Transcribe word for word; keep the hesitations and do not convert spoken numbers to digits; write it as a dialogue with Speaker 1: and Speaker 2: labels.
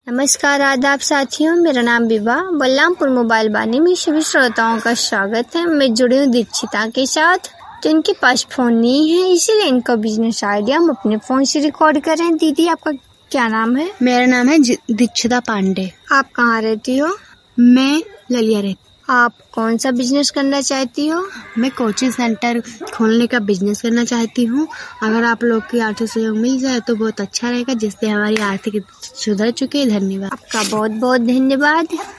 Speaker 1: नमस्कार, आदाब साथियों। मेरा नाम विभा बलरामपुर मोबाइल बानी में सभी श्रोताओं का स्वागत है। मैं जुड़ी हूँ दीक्षिता के साथ। तो इनके पास फ़ोन नहीं है, इसीलिए इनका बिजनेस आइडिया हम अपने फ़ोन से रिकॉर्ड कर रहे हैं। दीदी, आपका क्या नाम है?
Speaker 2: मेरा नाम है दीक्षिता पांडे।
Speaker 1: आप कहाँ रहती हो?
Speaker 2: मैं ललिया रहती।
Speaker 1: आप कौन सा बिजनेस करना चाहती हो?
Speaker 2: मैं कोचिंग सेंटर खोलने का बिजनेस करना चाहती हूँ। अगर आप लोग की आर्थिक सहयोग मिल जाए तो बहुत अच्छा रहेगा, जिससे हमारी आर्थिक सुधर चुके। धन्यवाद।
Speaker 1: आपका बहुत बहुत धन्यवाद।